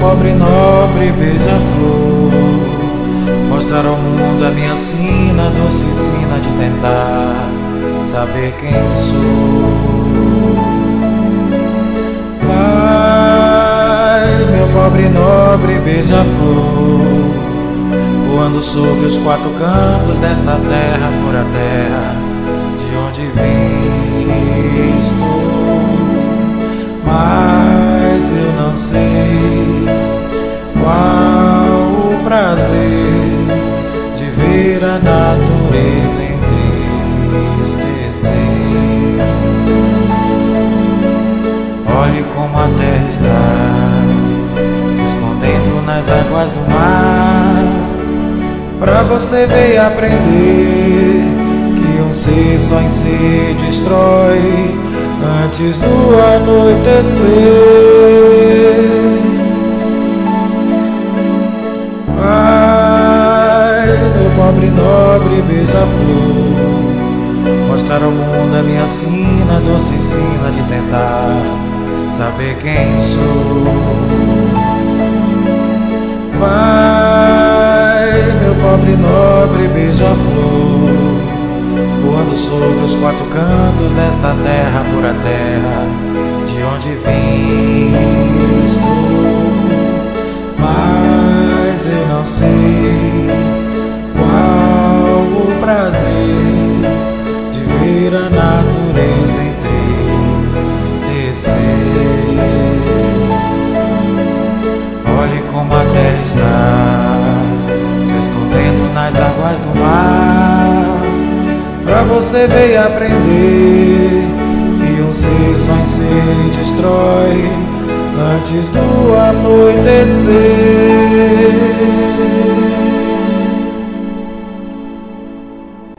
pobre, nobre beija-flor, mostrar ao mundo a minha sina, doce sina de tentar saber quem sou. Vai, meu pobre, nobre beija-flor, voando sobre os quatro cantos desta terra, pura terra, de onde vim estou. Mas eu não sei qual o prazer de ver a natureza entristecer. Olhe como a terra está se escondendo nas águas do mar, pra você ver e aprender que um ser só em si destrói antes do anoitecer. Vai, meu pobre, nobre beija-flor, mostrar ao mundo a minha sina, doce sina de tentar saber quem sou. Vai, meu pobre, nobre beija-flor, voando sobre os quatro cantos desta terra, pura terra, de onde vim estou. Mas eu não sei qual o prazer de ver a natureza entristecer. Olhe como a terra está se escondendo nas águas do mar, pra você ver e aprender que um ser só em si destrói antes do anoitecer.